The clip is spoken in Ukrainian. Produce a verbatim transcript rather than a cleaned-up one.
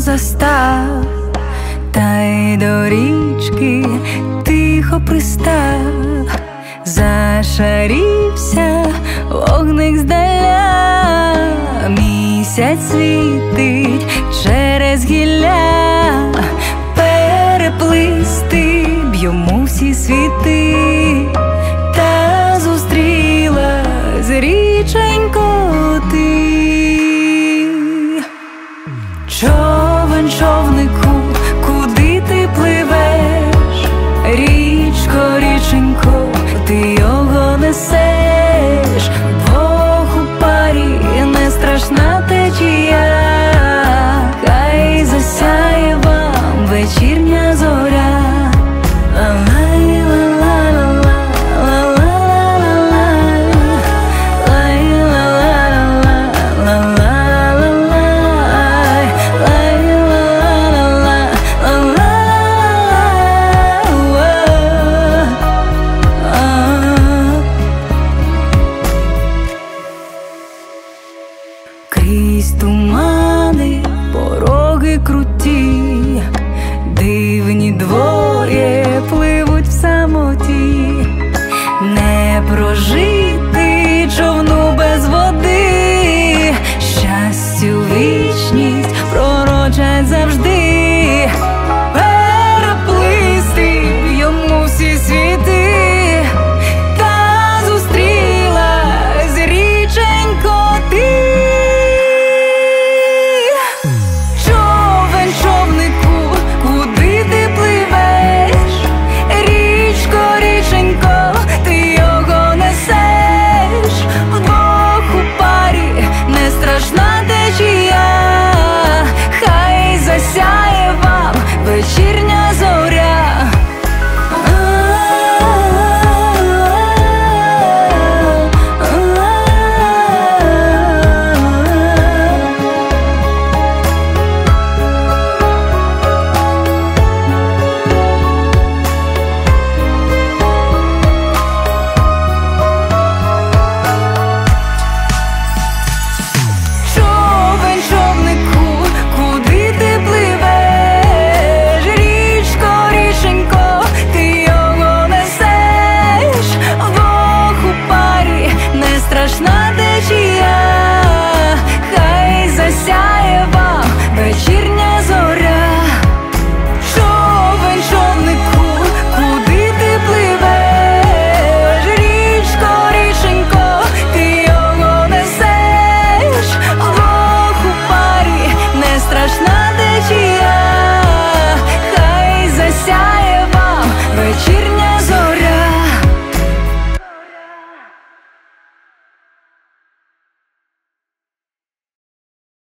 застав, та й до річки тихо пристав. Зашарівся вогник здаля, місяць світить через гілля, переплисти б йому всі світи. Та зустрілась річенько ти. Човен, човнику, куди ти пливеш? Річко, річенько, ти його несеш. Двох у парі не страшна течія, хай засяє вам вечірня зоря. Крізь тумани, пороги круті, дивні двоє пливуть в самоті. Не прожити човну без води, щастю вічність пророчать завжди.